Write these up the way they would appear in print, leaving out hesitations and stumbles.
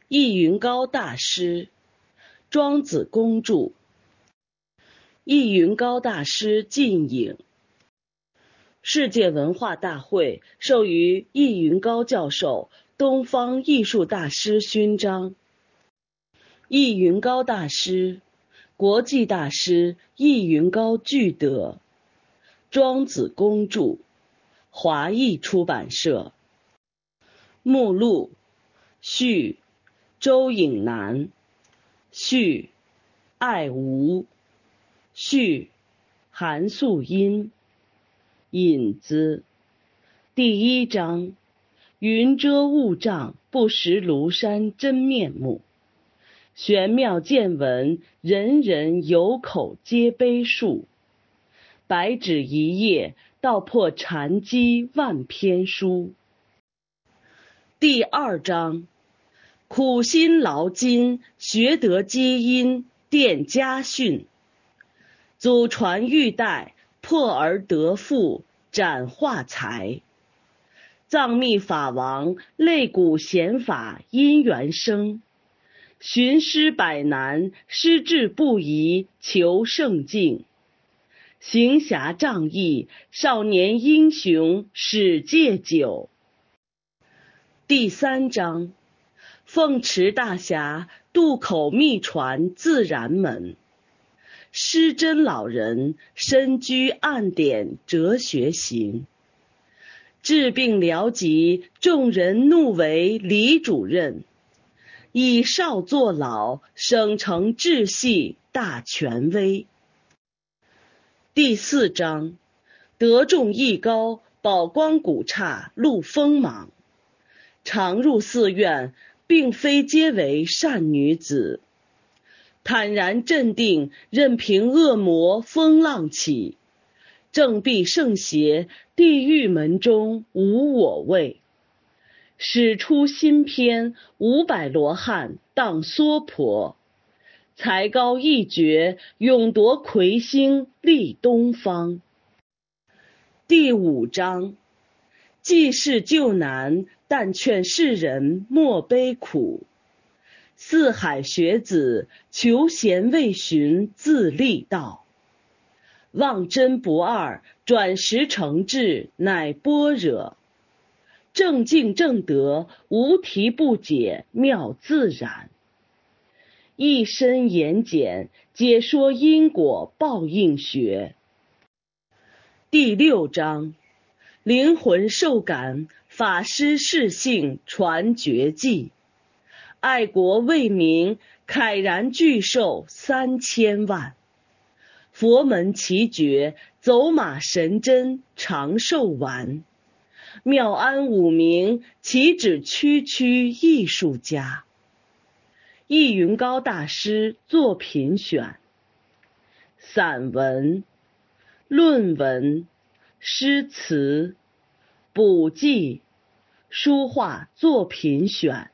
易云高大师，庄子公著。易云高大师近影。世界文化大会授予易云高教授东方艺术大师勋章。易云高大师，国际大师易云高具德，庄子公著，华译出版社。目录：序，周颖南；序，艾吾；序，韩素英；引子：第一章，云遮雾障，不识庐山真面目。玄妙见闻，人人有口皆碑数。白纸一页，道破禅机万篇书。第二章，苦心劳金，学得基因，奠家训。祖传玉带，破而得富，展化财。藏密法王，肋骨显法，因缘生。寻师百难，师志不移，求胜境。行侠仗义，少年英雄，始戒酒。第三章，凤池大侠，渡口秘传自然门。师真老人，深居暗点哲学行。治病疗疾，众人怒为李主任。以少作老，省成治系大权威。第四章，德重义高，宝光古刹路锋芒。常入寺院，并非皆为善女子。坦然镇定，任凭恶魔风浪起。正避圣邪，地狱门中无我位。使出新篇，500罗汉当娑婆。才高一绝，勇夺魁星立东方。第五章，济世救难，但劝世人莫悲苦。四海学子，求贤未寻自立道。望真不二，转识成智，乃般若。正境正德，无题不解，妙自然。一身言简，解说因果报应学。第六章，灵魂受感，法师释性传绝技。爱国为民，慨然巨兽3000万。佛门奇诀，走马神针长寿丸。妙安五明，岂止区区艺术家。易云高大师作品选。散文、论文、诗词、补记、书画作品选。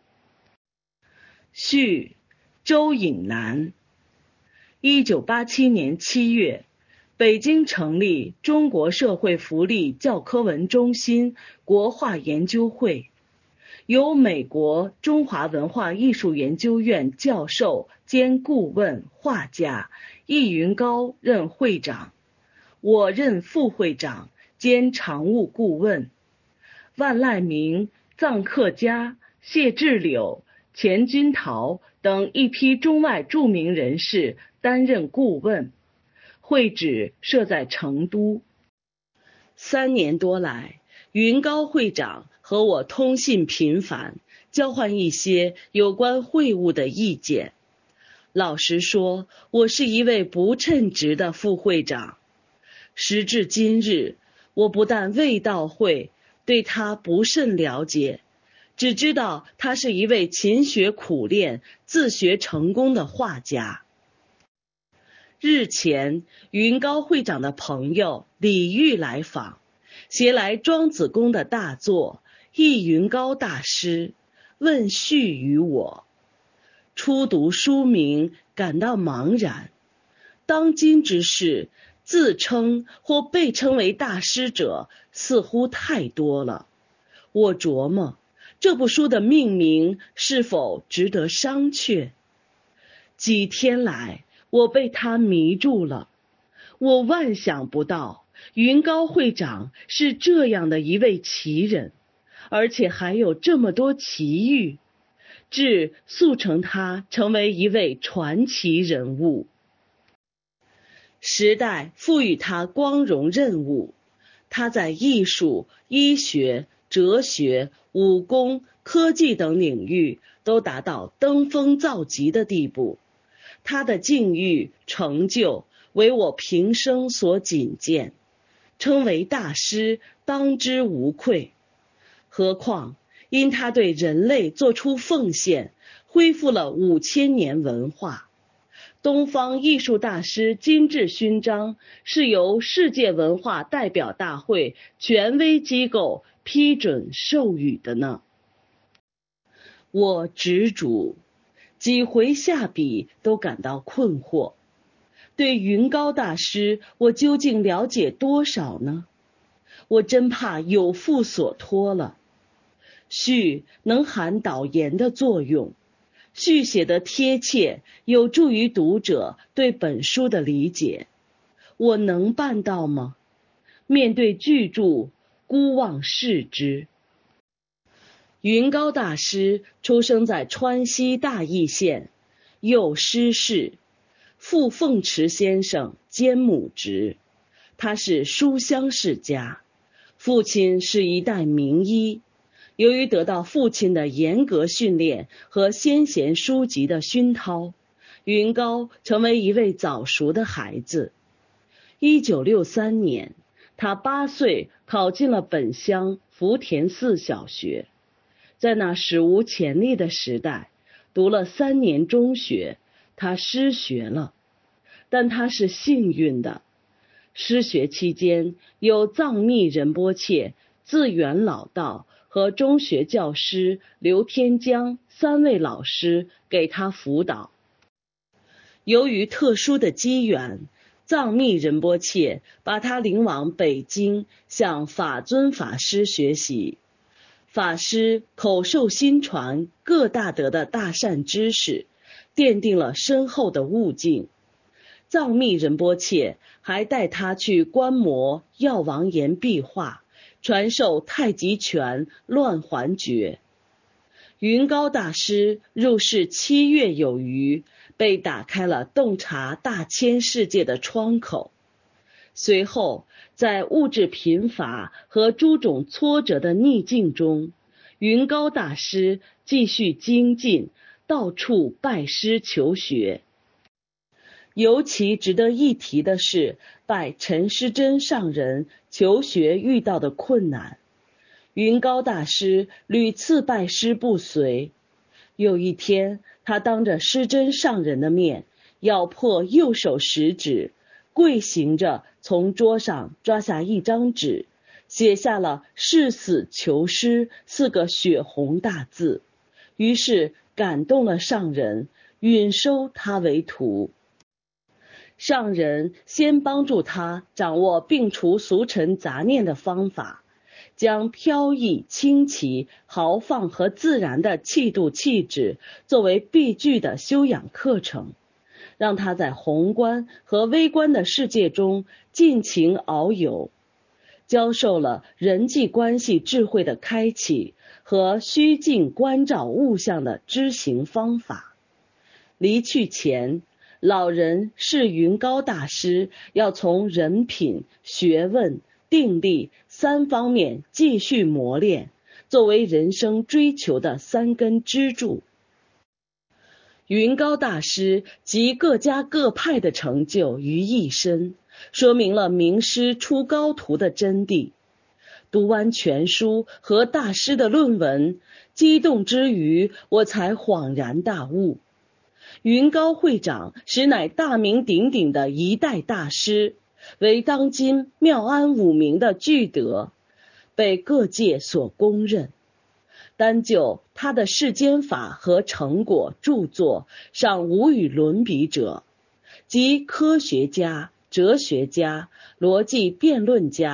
序，周颖南。1987年7月，北京成立中国社会福利教科文中心国画研究会，由美国中华文化艺术研究院教授兼顾问画家易云高任会长，我任副会长兼常务顾问。万籁鸣、臧克家、谢志柳、钱君桃等一批中外著名人士担任顾问。会址设在成都。3年多来，云高会长和我通信频繁，交换一些有关会务的意见。老实说，我是一位不称职的副会长。时至今日，我不但未到会，对他不甚了解，只知道他是一位勤学苦练、自学成功的画家。日前，云高会长的朋友李煜来访，携来庄子宫的大作《易云高大师》，问序于我。初读书名，感到茫然。当今之世，自称或被称为大师者似乎太多了。我琢磨， 这部书的命名是否值得商榷？几天来，我被他迷住了。我万想不到，云高会长是这样的一位奇人，而且还有这么多奇遇，致速成他成为一位传奇人物。时代赋予他光荣任务，他在艺术、医学、哲学、武功、科技等领域都达到登峰造极的地步。他的境遇成就为我平生所谨见，称为大师当之无愧。何况因他对人类做出奉献，恢复了5000年文化。东方艺术大师金质勋章是由世界文化代表大会权威机构批准授予的呢。我执着，几回下笔都感到困惑。对云高大师，我究竟了解多少呢？我真怕有负所托了。序能含导言的作用，序写得贴切，有助于读者对本书的理解。我能办到吗？面对巨著，孤望视之。云高大师出生在川西大邑县，幼师士，父凤池先生兼母职，他是书香世家，父亲是一代名医。由于得到父亲的严格训练和先贤书籍的熏陶，云高成为一位早熟的孩子。1963年，他8岁考进了本乡福田寺小学。在那史无前例的时代，读了3年中学，他失学了。但他是幸运的，失学期间有藏密仁波切、自远老道和中学教师刘天江3位老师给他辅导。由于特殊的机缘，藏密仁波切把他领往北京向法尊法师学习。法师口授心传各大德的大善知识，奠定了深厚的悟境。藏密仁波切还带他去观摩药王岩壁画，传授太极拳、乱环诀。云高大师入世7月有余，被打开了洞察大千世界的窗口。随后，在物质贫乏和诸种挫折的逆境中，云高大师继续精进，到处拜师求学。尤其值得一提的是，拜陈师真上人求学遇到的困难。云高大师屡次拜师不随。有一天，他当着师真上人的面，咬破右手食指，跪行着从桌上抓下一张纸，写下了誓死求师4个血红大字，于是感动了上人，允收他为徒。上人先帮助他掌握摒除俗尘杂念的方法，将飘逸、清奇、豪放和自然的气度气质作为必具的修养课程，让他在宏观和微观的世界中尽情遨游，教授了人际关系智慧的开启和虚静关照物象的知行方法。离去前，老人是云高大师要从人品、学问、定力3方面继续磨练，作为人生追求的3根支柱。云高大师集各家各派的成就于一身，说明了名师出高徒的真谛。读完全书和大师的论文，激动之余，我才恍然大悟。云高会长实乃大名鼎鼎的一代大师，为当今妙安5名的巨德，被各界所公认。单就他的世间法和成果著作，尚无与伦比者，即科学家、哲学家、逻辑辩论家、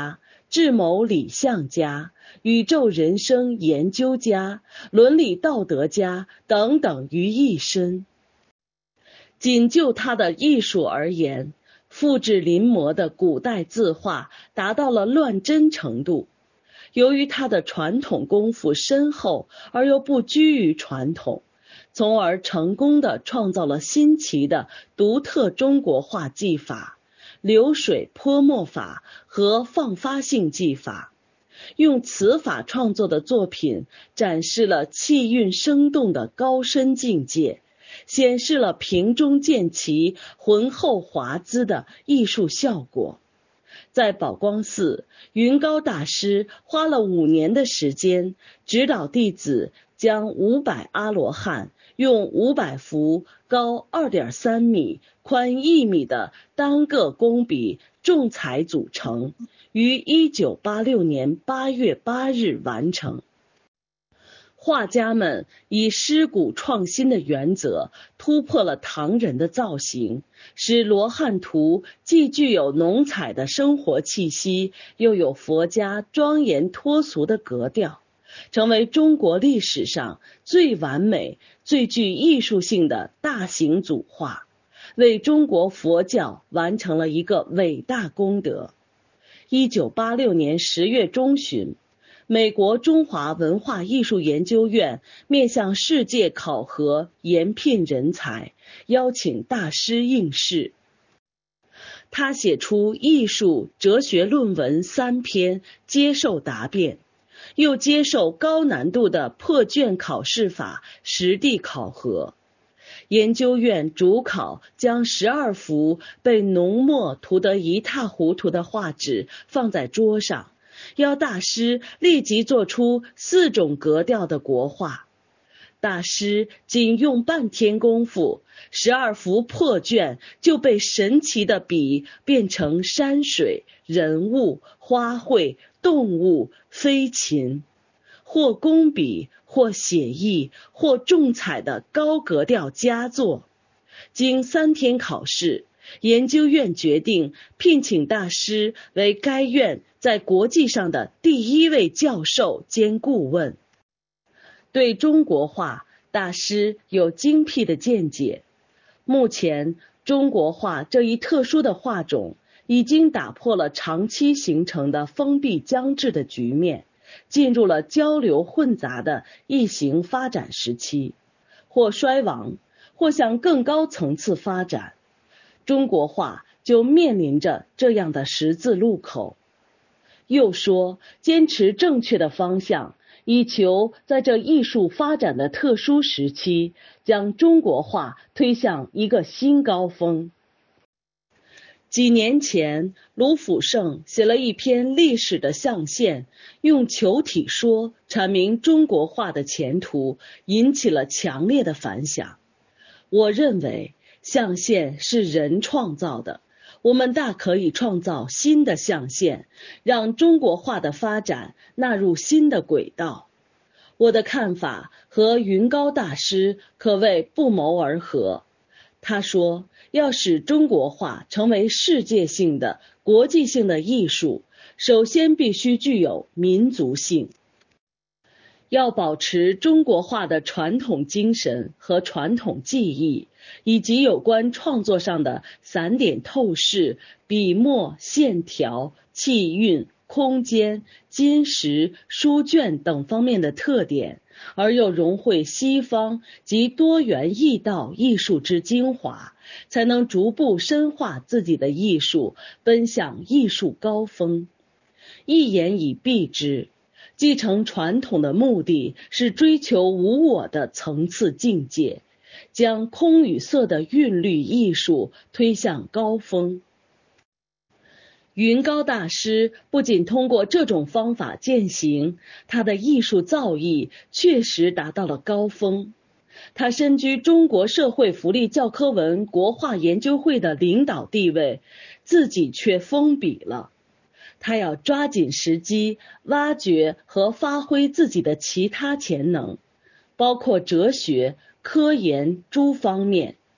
智谋理象家、宇宙人生研究家、伦理道德家等等于一身。仅就他的艺术而言，复制临摹的古代字画达到了乱真程度。由于他的传统功夫深厚而又不拘于传统，从而成功地创造了新奇的独特中国画技法、流水泼墨法和放发性技法，用此法创作的作品展示了气韵生动的高深境界，显示了平中见奇、浑厚华滋的艺术效果。在宝光寺，云高大师花了5年的时间，指导弟子将500阿罗汉用500幅高2.3米、宽1米的单个工笔重彩组成，于1986年8月8日完成。画家们以师古创新的原则突破了唐人的造型，使罗汉图既具有浓彩的生活气息，又有佛家庄严脱俗的格调，成为中国历史上最完美、最具艺术性的大型组画，为中国佛教完成了一个伟大功德。1986年10月中旬，美国中华文化艺术研究院面向世界考核研聘人才，邀请大师应试。他写出艺术哲学论文3篇，接受答辩，又接受高难度的破卷考试法实地考核。研究院主考将12幅被浓墨涂得一塌糊涂的画纸放在桌上，要大师立即做出4种格调的国画。大师仅用半天功夫，12幅破卷就被神奇的笔变成山水、人物、花卉、动物、飞禽，或工笔，或写意，或重彩的高格调佳作。经3天考试，研究院决定聘请大师为该院在国际上的第1位教授兼顾问。对中国画，大师有精辟的见解。目前，中国画这一特殊的画种已经打破了长期形成的封闭僵滞的局面，进入了交流混杂的异形发展时期，或衰亡，或向更高层次发展。中国画就面临着这样的十字路口。又说，坚持正确的方向，以求在这艺术发展的特殊时期，将中国画推向一个新高峰。几年前，卢辅胜写了一篇历史的象限，用球体说阐明中国画的前途，引起了强烈的反响。我认为，象限是人创造的，我们大可以创造新的象限，让中国画的发展纳入新的轨道。我的看法和云高大师可谓不谋而合。他说，要使中国画成为世界性的、国际性的艺术，首先必须具有民族性。要保持中国画的传统精神和传统技艺，以及有关创作上的散点透视、笔墨、线条、气韵、空间、金石、书卷等方面的特点，而又融汇西方及多元异道艺术之精华，才能逐步深化自己的艺术，奔向艺术高峰。一言以蔽之，继承传统的目的是追求无我的层次境界，将空与色的韵律艺术推向高峰。云高大师不仅通过这种方法践行，他的艺术造诣确实达到了高峰。他身居中国社会福利教科文国画研究会的领导地位，自己却封笔了。他要抓紧时机，挖掘和发挥自己的其他潜能，包括哲学、科研诸方面。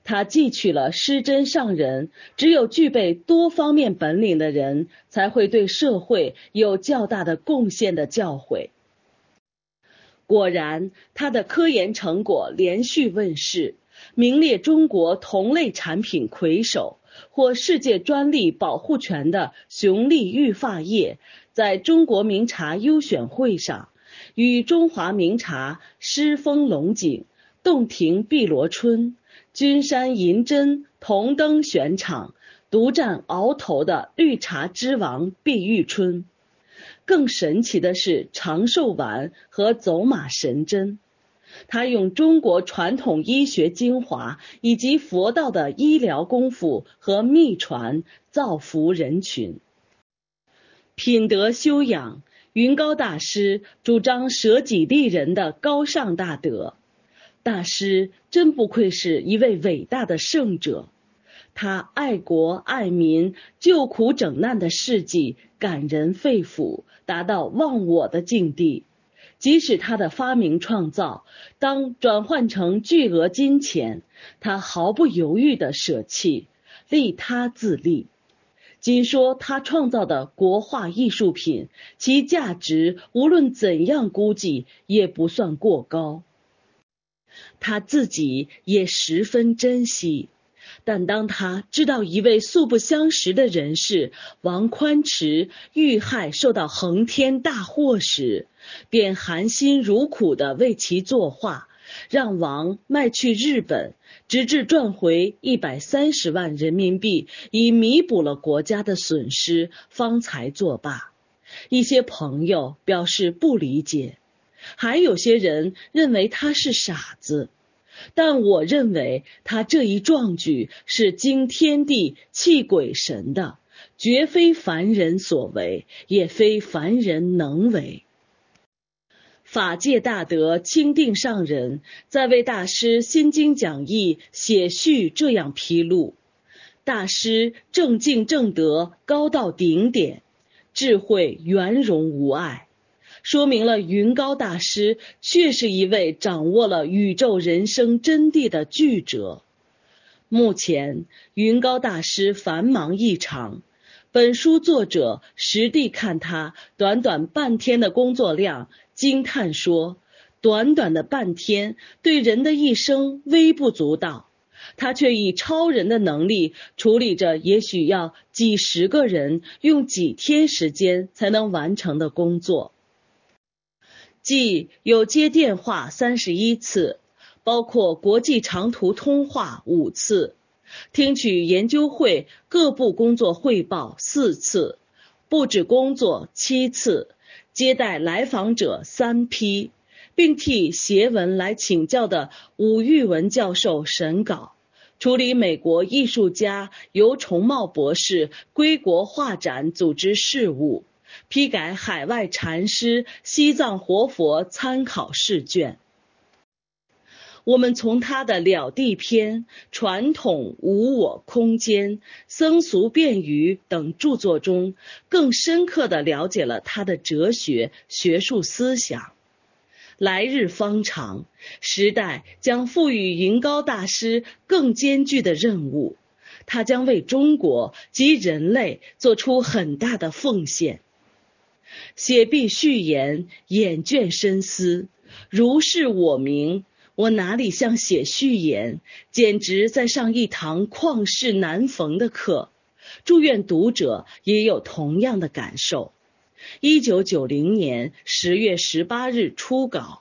他汲取了失真上人，只有具备多方面本领的人，才会对社会有较大的贡献的教诲。果然，他的科研成果连续问世，名列中国同类产品魁首，获世界专利保护权的雄力育发液，在中国名茶优选会上，与中华名茶狮峰龙井、洞庭碧螺春、君山银针同登选场，独占鳌头的绿茶之王碧玉春。更神奇的是长寿丸和走马神针，他用中国传统医学精华以及佛道的医疗功夫和秘传造福人群。品德修养，云高大师主张舍己利人的高尚大德。大师真不愧是一位伟大的圣者，他爱国爱民、救苦整难的事迹感人肺腑，达到忘我的境地。即使他的发明创造当转换成巨额金钱，他毫不犹豫地舍弃，利他自利。仅说他创造的国画艺术品，其价值无论怎样估计也不算过高。他自己也十分珍惜，但当他知道一位素不相识的人士王宽池遇害受到横天大祸时，便含辛茹苦地为其作画，让王卖去日本，直至赚回130万人民币，以弥补了国家的损失，方才作罢。一些朋友表示不理解，还有些人认为他是傻子，但我认为他这一壮举是惊天地泣鬼神的，绝非凡人所为，也非凡人能为。法界大德钦定上人在为大师心经讲义写序这样披露：大师正境正德高到顶点，智慧圆融无碍，说明了云高大师确是一位掌握了宇宙人生真谛的巨者。目前云高大师繁忙异常，本书作者实地看他短短半天的工作量，惊叹说，短短的半天对人的一生微不足道，他却以超人的能力处理着也许要几十个人用几天时间才能完成的工作。即有接电话31次，包括国际长途通话5次，听取研究会各部工作汇报4次，布置工作7次，接待来访者3批，并替协文来请教的伍玉文教授审稿，处理美国艺术家尤崇茂博士归国画展组织事务，批改海外禅师西藏活佛参考试卷。我们从他的了地篇、传统无我空间、僧俗辩语等著作中，更深刻地了解了他的哲学、学术思想。来日方长，时代将赋予云高大师更艰巨的任务，他将为中国及人类做出很大的奉献。写毕序言，眼倦深思，如是我明，我哪里像写序言，简直在上一堂旷世难逢的课。祝愿读者也有同样的感受。1990年10月18日初稿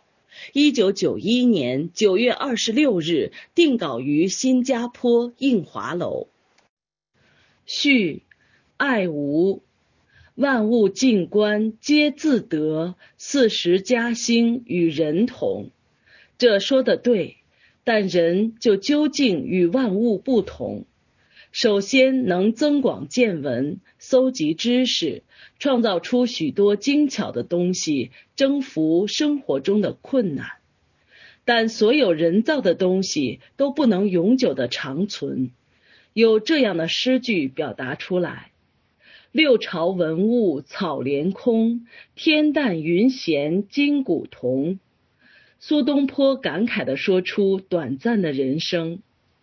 ，1991年9月26日定稿于新加坡映华楼。序：爱无，万物静观皆自得，40加兴与人同。这说得对，但人就究竟与万物不同。首先能增广见闻，搜集知识，创造出许多精巧的东西，征服生活中的困难。但所有人造的东西都不能永久的长存。有这样的诗句表达出来：六朝文物草连空，天淡云闲今古同。苏东坡感慨地说出短暂的人生。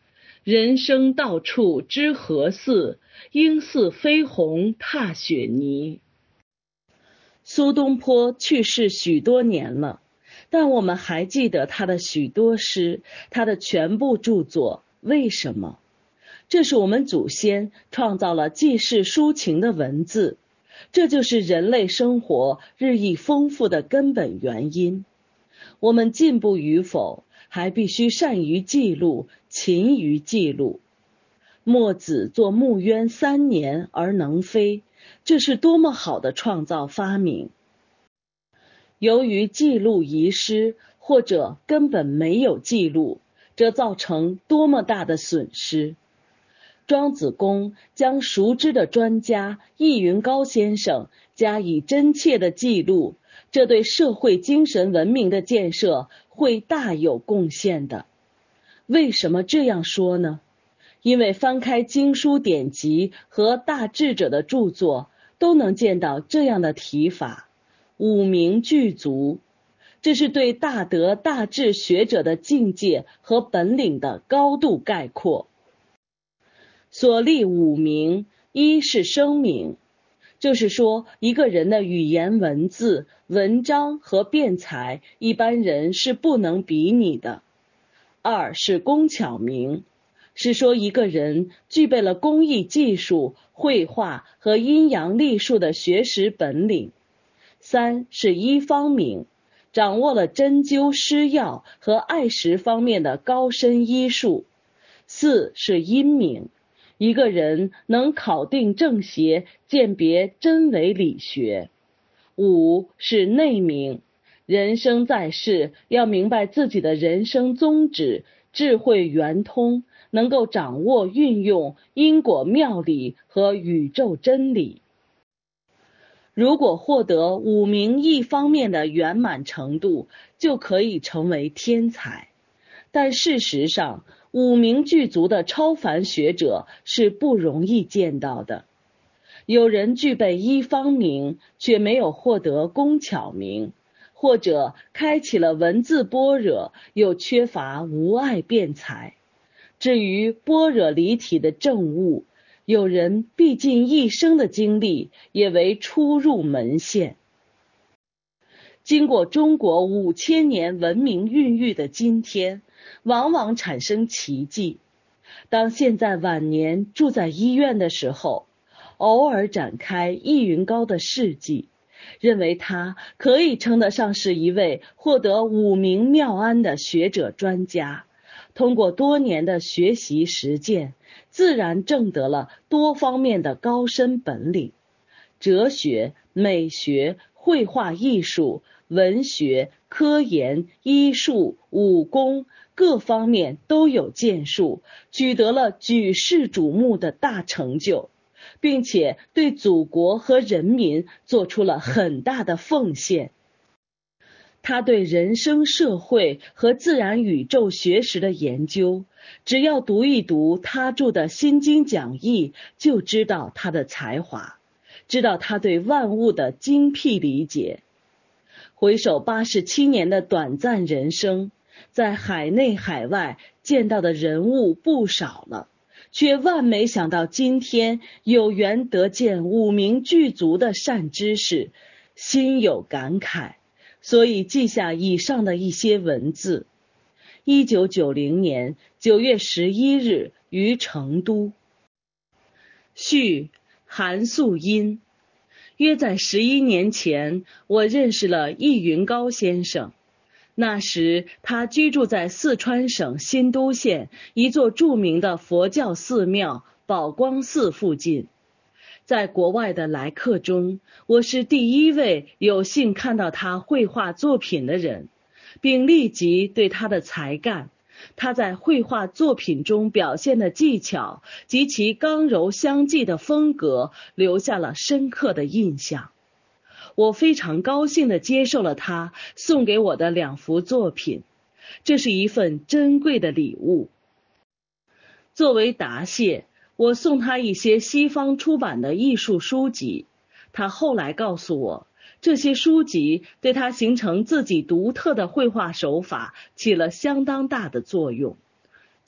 人生到处知何似，应似飞鸿踏雪泥。苏东坡去世许多年了，但我们还记得他的许多诗，他的全部著作。为什么？这是我们祖先创造了记事抒情的文字，这就是人类生活日益丰富的根本原因。我们进步与否，还必须善于记录，勤于记录。墨子做木鸢3年而能飞，这是多么好的创造发明！由于记录遗失，或者根本没有记录，这造成多么大的损失！庄子公将熟知的专家易云高先生加以真切的记录，这对社会精神文明的建设会大有贡献的。为什么这样说呢？因为翻开经书典籍和大智者的著作，都能见到这样的提法：五明具足。这是对大德大智学者的境界和本领的高度概括。所立五明，一是声明，就是说一个人的语言文字、文章和辩才，一般人是不能比拟的。二是工巧明，是说一个人具备了工艺技术、绘画和阴阳历数的学识本领。三是医方明，掌握了针灸施药和艾食方面的高深医术。四是阴明，一个人能考定正邪，鉴别真伪理学。五是内明，人生在世要明白自己的人生宗旨，智慧圆通，能够掌握运用因果妙理和宇宙真理。如果获得五明一方面的圆满程度，就可以成为天才。但事实上，五明具足的超凡学者是不容易见到的。有人具备一方明，却没有获得工巧明，或者开启了文字般若，又缺乏无碍辩才。至于般若离体的证悟，有人毕尽一生的精力，也为初入门县。经过中国5000年文明孕育的今天，往往产生奇迹。当现在晚年住在医院的时候，偶尔展开易云高的事迹，认为他可以称得上是一位获得五明妙安的学者专家。通过多年的学习实践，自然证得了多方面的高深本领，哲学、美学、绘画艺术、文学、科研、医术、武功各方面都有建树，取得了举世瞩目的大成就，并且对祖国和人民做出了很大的奉献。他对人生社会和自然宇宙学识的研究，只要读一读他著的《心经讲义》，就知道他的才华，知道他对万物的精辟理解。回首87年的短暂人生，在海内海外见到的人物不少了，却万没想到今天有缘得见五明具足的善知识，心有感慨，所以记下以上的一些文字。1990年9月11日于成都。序：韩素音。约在11年前，我认识了易云高先生。那时他居住在四川省新都县一座著名的佛教寺庙宝光寺附近。在国外的来客中，我是第一位有幸看到他绘画作品的人，并立即对他的才干、他在绘画作品中表现的技巧及其刚柔相济的风格留下了深刻的印象。我非常高兴地接受了他送给我的2幅作品，这是一份珍贵的礼物。作为答谢，我送他一些西方出版的艺术书籍。他后来告诉我，这些书籍对他形成自己独特的绘画手法起了相当大的作用。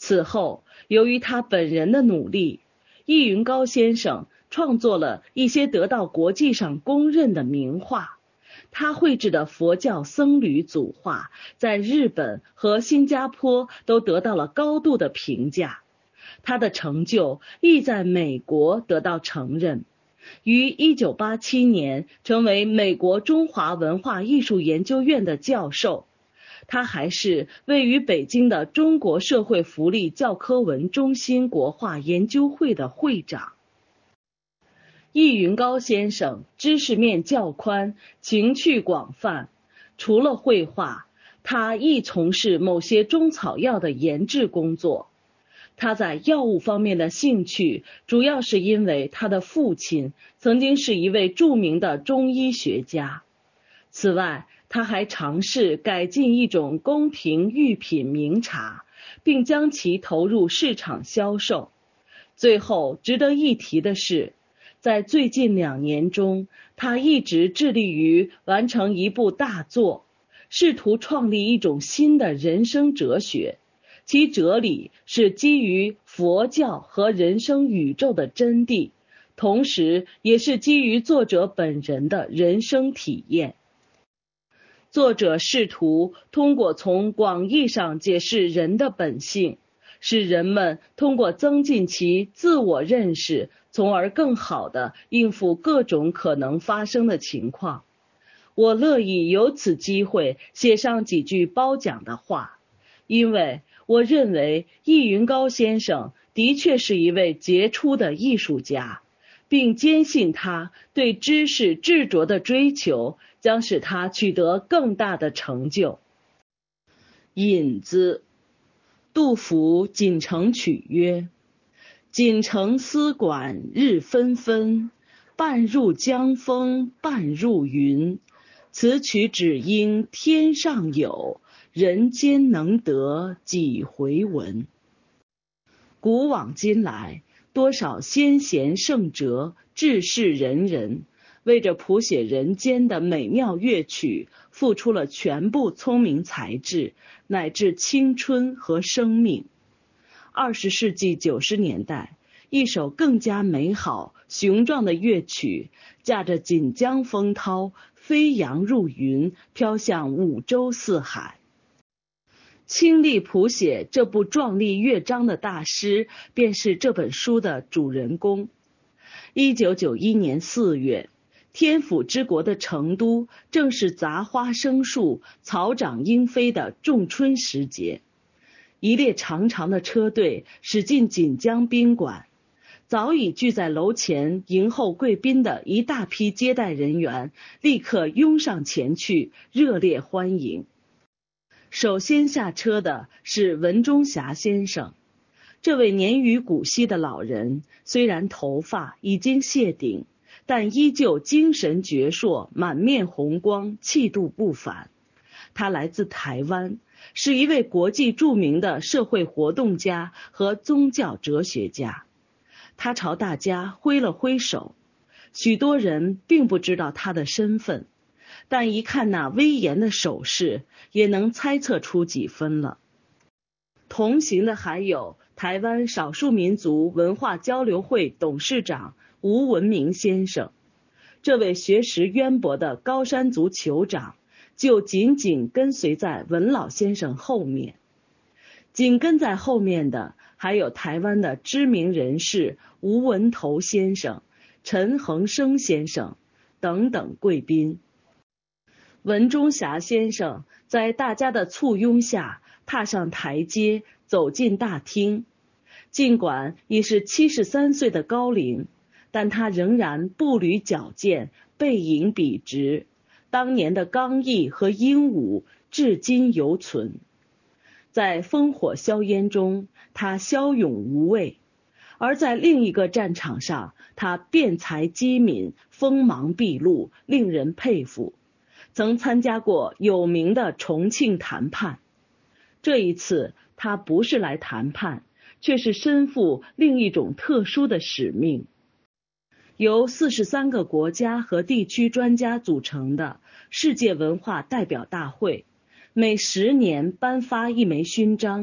此后，由于他本人的努力，易云高先生创作了一些得到国际上公认的名画。他绘制的佛教僧侣组画在日本和新加坡都得到了高度的评价，他的成就亦在美国得到承认，于1987年成为美国中华文化艺术研究院的教授。他还是位于北京的中国社会福利教科文中心国画研究会的会长。易云高先生知识面较宽，情趣广泛，除了绘画，他亦从事某些中草药的研制工作。他在药物方面的兴趣，主要是因为他的父亲曾经是一位著名的中医学家。此外，他还尝试改进一种宫廷御品名茶，并将其投入市场销售。最后，值得一提的是，在最近2年中，他一直致力于完成一部大作，试图创立一种新的人生哲学，其哲理是基于佛教和人生宇宙的真谛，同时也是基于作者本人的人生体验。作者试图通过从广义上解释人的本性，使人们通过增进其自我认识，从而更好地应付各种可能发生的情况。我乐意由此机会写上几句褒奖的话，因为我认为易云高先生的确是一位杰出的艺术家，并坚信他对知识执着的追求将使他取得更大的成就。引子，杜甫《锦城曲》曰：锦城丝管日纷纷，半入江风半入云。此曲只应天上有，人间能得几回闻。古往今来，多少先贤圣哲志士仁人，为着谱写人间的美妙乐曲，付出了全部聪明才智，乃至青春和生命。20世纪90年代，一首更加美好雄壮的乐曲，驾着锦江风涛，飞扬入云，飘向五洲四海。倾力谱写这部壮丽乐章的大师，便是这本书的主人公。1991年4月，天府之国的成都正是杂花生树、草长莺飞的仲春时节。一列长长的车队驶进锦江宾馆，早已聚在楼前迎候贵宾的一大批接待人员立刻拥上前去，热烈欢迎。首先下车的是文中霞先生。这位年逾古稀的老人，虽然头发已经谢顶，但依旧精神矍铄，满面红光，气度不凡。他来自台湾，是一位国际著名的社会活动家和宗教哲学家。他朝大家挥了挥手，许多人并不知道他的身份，但一看那威严的手势，也能猜测出几分了。同行的还有台湾少数民族文化交流会董事长吴文明先生。这位学识渊博的高山族酋长就紧紧跟随在文老先生后面。紧跟在后面的还有台湾的知名人士吴文头先生、陈恒生先生等等贵宾。文中霞先生在大家的簇拥下踏上台阶，走进大厅。尽管已是73岁的高龄，但他仍然步履矫健，背影笔直，当年的刚毅和英武至今犹存。在烽火硝烟中，他骁勇无畏；而在另一个战场上，他辩才机敏，锋芒毕露，令人佩服。曾参加过有名的重庆谈判。这一次，他不是来谈判，却是身负另一种特殊的使命。由43个国家和地区专家组成的世界文化代表大会，每10年颁发一枚勋章，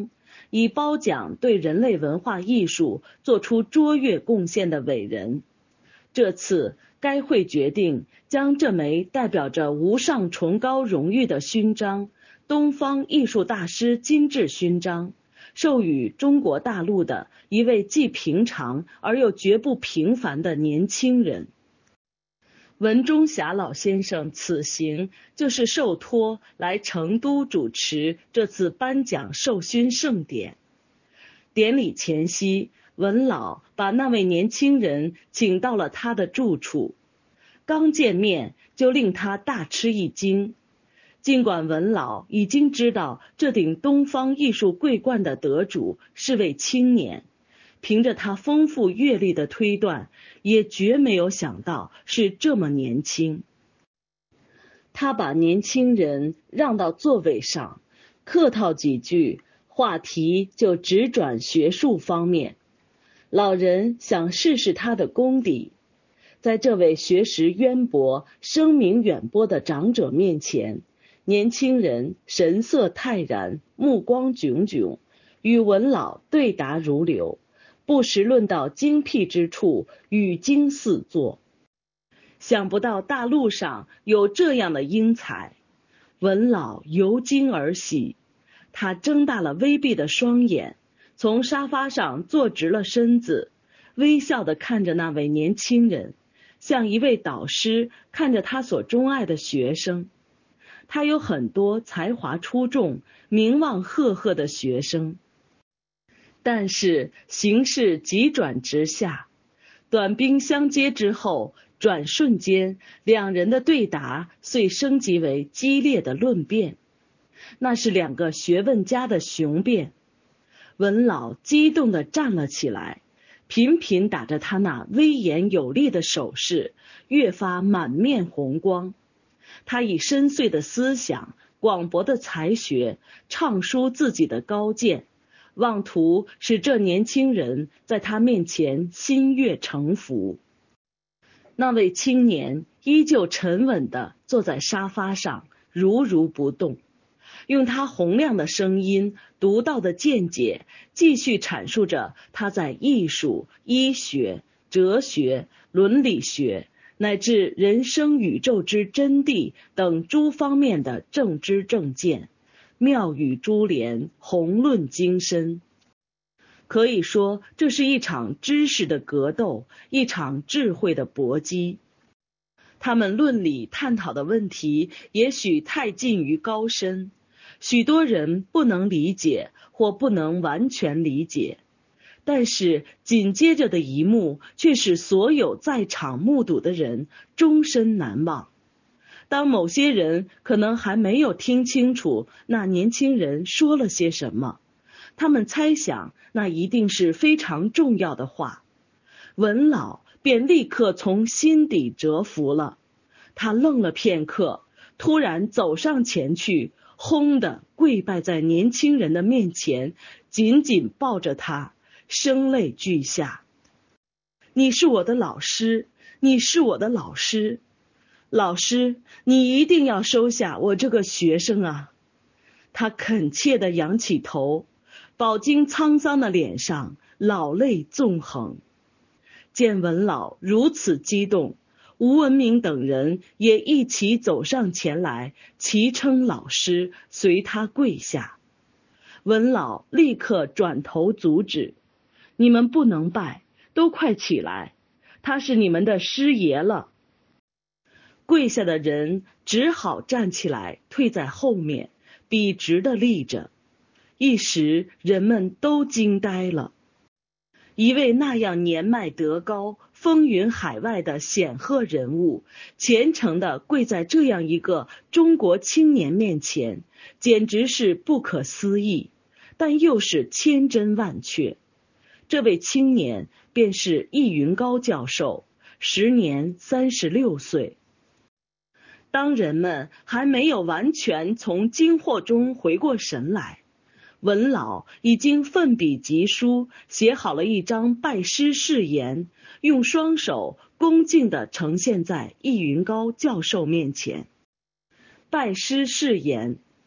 以褒奖对人类文化艺术做出卓越贡献的伟人。这次该会决定将这枚代表着无上崇高荣誉的勋章——东方艺术大师金质勋章，授予中国大陆的一位既平常而又绝不平凡的年轻人。文中霞老先生此行就是受托来成都主持这次颁奖授勋盛典。典礼前夕，文老把那位年轻人请到了他的住处，刚见面就令他大吃一惊。尽管文老已经知道这顶东方艺术桂冠的得主是位青年，凭着他丰富阅历的推断，也绝没有想到是这么年轻。他把年轻人让到座位上，客套几句，话题就直转学术方面。老人想试试他的功底。在这位学识渊博、声名远播的长者面前，年轻人神色泰然，目光炯炯，与文老对答如流，不时论到精辟之处，语惊四座。想不到大陆上有这样的英才，文老由惊而喜。他睁大了微闭的双眼，从沙发上坐直了身子，微笑地看着那位年轻人，像一位导师看着他所钟爱的学生。他有很多才华出众、名望赫赫的学生，但是形势急转直下，短兵相接之后，转瞬间两人的对答遂升级为激烈的论辩。那是两个学问家的雄辩。文老激动地站了起来，频频打着他那威严有力的手势，越发满面红光。他以深邃的思想、广博的才学唱抒自己的高见，妄图使这年轻人在他面前心悦诚服。那位青年依旧沉稳地坐在沙发上，如如不动，用他洪亮的声音、独到的见解，继续阐述着他在艺术、医学、哲学、伦理学乃至人生宇宙之真谛等诸方面的正知正见，妙语珠联，宏论精深。可以说，这是一场知识的格斗，一场智慧的搏击。他们论理探讨的问题也许太近于高深，许多人不能理解或不能完全理解，但是紧接着的一幕却使所有在场目睹的人终身难忘。当某些人可能还没有听清楚那年轻人说了些什么，他们猜想那一定是非常重要的话，文老便立刻从心底折服了。他愣了片刻，突然走上前去，轰地跪拜在年轻人的面前，紧紧抱着他，声泪俱下。你是我的老师，你是我的老师，老师，你一定要收下我这个学生啊！他恳切地仰起头，饱经沧桑的脸上老泪纵横。见文老如此激动，吴文明等人也一起走上前来，齐称老师，随他跪下。文老立刻转头阻止：你们不能拜，都快起来，他是你们的师爷了。跪下的人只好站起来，退在后面，笔直地立着。一时人们都惊呆了。一位那样年迈德高、风云海外的显赫人物，虔诚地跪在这样一个中国青年面前，简直是不可思议，但又是千真万确。这位青年便是易云高教授，时年36岁。当人们还没有完全从惊惑中回过神来，文老已经奋笔疾书，写好了一张拜师誓言，用双手恭敬地呈现在易云高教授面前。拜师誓言：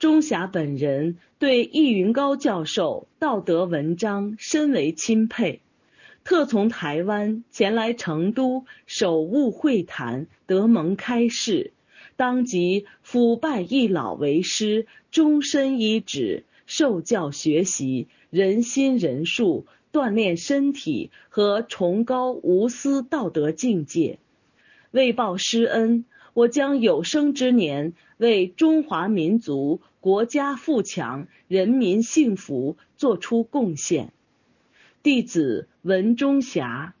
钟霞本人对易云高教授道德文章深为钦佩，特从台湾前来成都首悟会谈，得蒙开示，当即辅拜一老为师，终身依止，受教学习，人心仁术，锻炼身体和崇高无私道德境界。为报师恩，我将有生之年为中华民族国家富强、人民幸福作出贡献。弟子文钟霞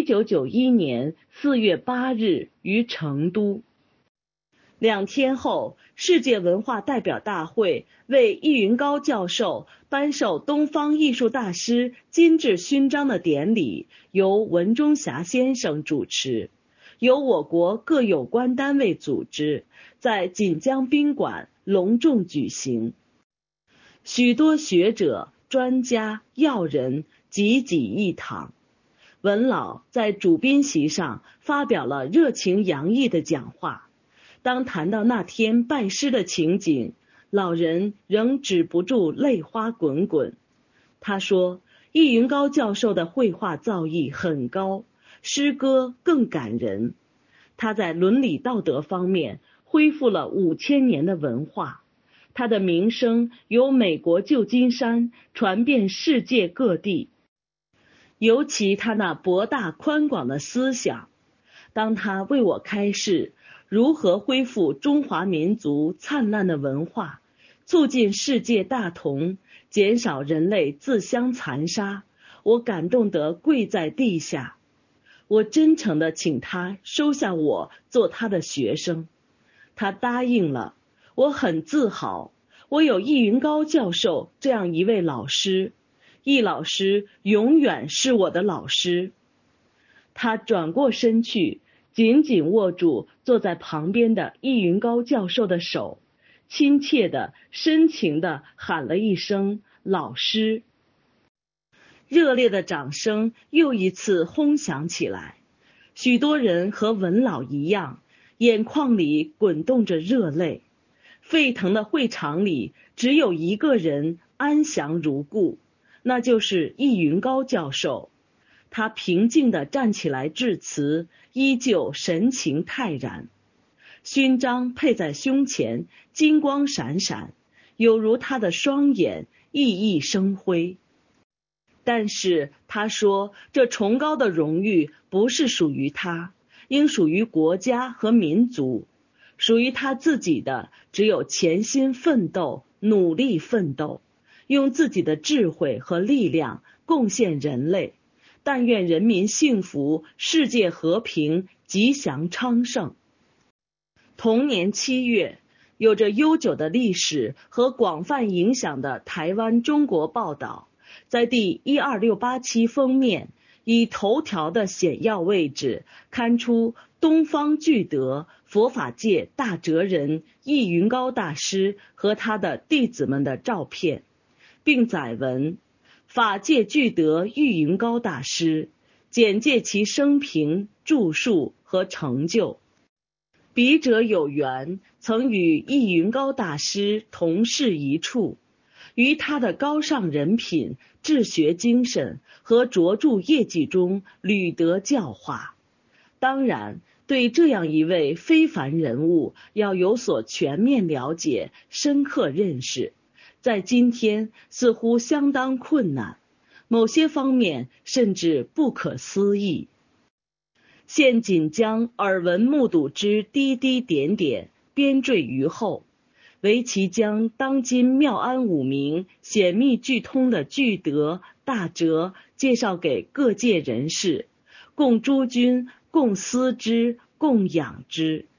，1991年4月8日于成都。2天后，世界文化代表大会为易云高教授颁授东方艺术大师金质勋章的典礼由文钟霞先生主持，由我国各有关单位组织，在锦江宾馆隆重举行。许多学者、专家、要人济济一堂。文老在主宾席上发表了热情洋溢的讲话。当谈到那天拜师的情景，老人仍止不住泪花滚滚。他说，易云高教授的绘画造诣很高，诗歌更感人。他在伦理道德方面恢复了5000年的文化，他的名声由美国旧金山传遍世界各地。尤其他那博大宽广的思想，当他为我开示如何恢复中华民族灿烂的文化，促进世界大同，减少人类自相残杀，我感动得跪在地下。我真诚地请他收下我做他的学生，他答应了。我很自豪，我有易云高教授这样一位老师，易老师永远是我的老师。他转过身去，紧紧握住坐在旁边的易云高教授的手，亲切的、深情的喊了一声老师。热烈的掌声又一次轰响起来，许多人和文老一样，眼眶里滚动着热泪。沸腾的会场里只有一个人安详如故，那就是易云高教授。他平静地站起来致辞，依旧神情泰然。勋章配在胸前，金光闪闪，有如他的双眼熠熠生辉。但是他说，这崇高的荣誉不是属于他，应属于国家和民族。属于他自己的只有潜心奋斗，努力奋斗，用自己的智慧和力量贡献人类。但愿人民幸福，世界和平，吉祥昌盛。同年7月，有着悠久的历史和广泛影响的台湾中国报道，在第1268期封面以头条的显要位置刊出东方巨德佛法界大哲人易云高大师和他的弟子们的照片，并载文法界巨德易云高大师，简介其生平、著述和成就。笔者有缘曾与易云高大师同事一处，于他的高尚人品、治学精神和卓著业绩中屡得教化。当然，对这样一位非凡人物要有所全面了解、深刻认识，在今天似乎相当困难，某些方面甚至不可思议。现仅将耳闻目睹之滴滴点点编缀于后，唯其将当今妙安五明显密俱通的巨德大哲介绍给各界人士，供诸君共思之，共养之。